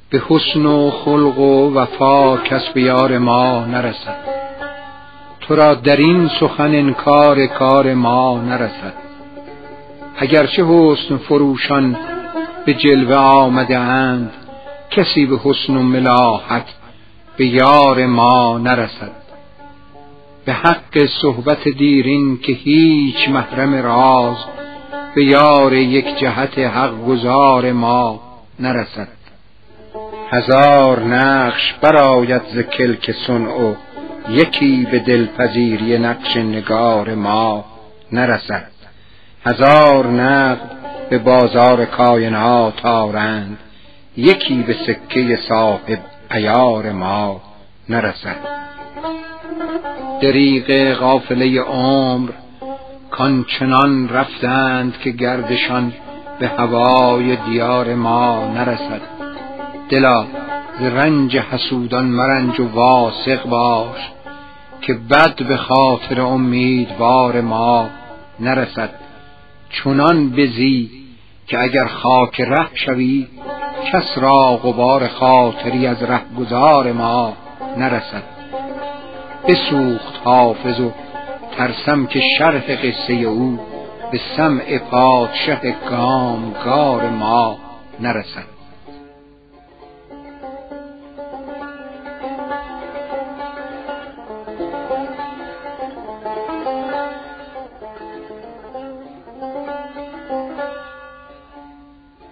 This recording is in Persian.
به حسن و خلق و وفا کس به یار ما نرسد. تو را در این سخن انکار کار ما نرسد. اگرچه حسن فروشان به جلوه آمده اند، کسی به حسن و ملاحت به یار ما نرسد. به حق صحبت دیرین که هیچ محرم راز، به یار یک جهت حق گزار ما نرسد. هزار نقش برآید ز کلک صنع و یکی به دلپذیری نقش نگار ما نرسد. هزار نقد به بازار کائنات آرند، یکی به سکه صاحب عیار ما نرسد. دریغ قافله عمر کانچنان رفتند که گردشان به هوای دیار ما نرسد. دلا ز رنج حسودان مرنج و واثق باش، که بد به خاطر امیدوار ما نرسد. چنان بزی که اگر خاک ره شوی، کس را غبار خاطری از رهگذار ما نرسد. بسوخت حافظ و ترسم که شرح قصه او به سمع پادشه کامگار ما نرسد.